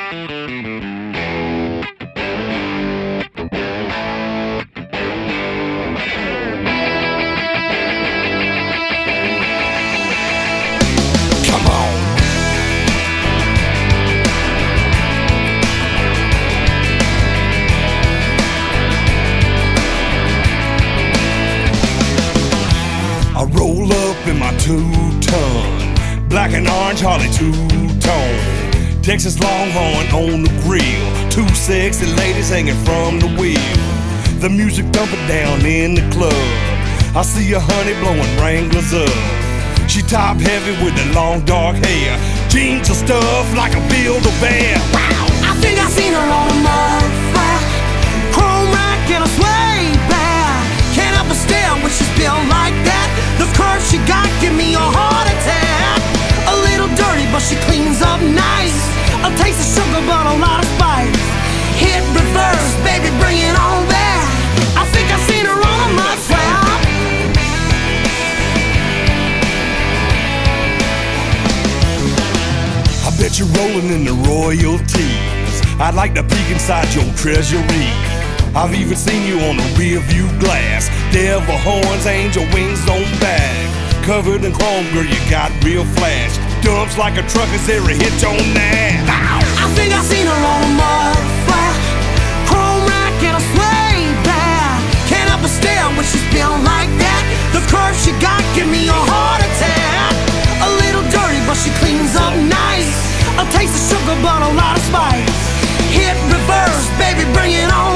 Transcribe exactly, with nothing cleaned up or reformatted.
I roll up in my two-ton, black and orange Harley two-tone, Texas Longhorn on the grill, two sexy ladies hanging from the wheel. The music dumping down in the club, I see a honey blowing Wranglers up. She top heavy with the long dark hair, jeans are stuffed like a Build-A-Bear. Wow! I think I seen her on a mud flat, chrome rack and a sway back. Can't help but stare when she's built like that. The curve she got give me a heart attack. A little dirty but she cleans up nice. A taste of sugar but a lot of spice. Hit reverse, baby, bring it on back. I think I seen her on a mud flat. I bet you're rolling in the royalties. I'd like to peek inside your treasury. I've even seen you on the rear view glass. Devil horns, angel wings on back. Covered in chrome, girl, you got real flash. Dumps like a truck, is there a hitch on that? I think I seen her on a mud flat, chrome rack and a sway back. Can't help but stare when she's built like that. The curve she got give me a heart attack. A little dirty but she cleans up nice. A taste of sugar but a lot of spice. Hit reverse, baby, bring it on.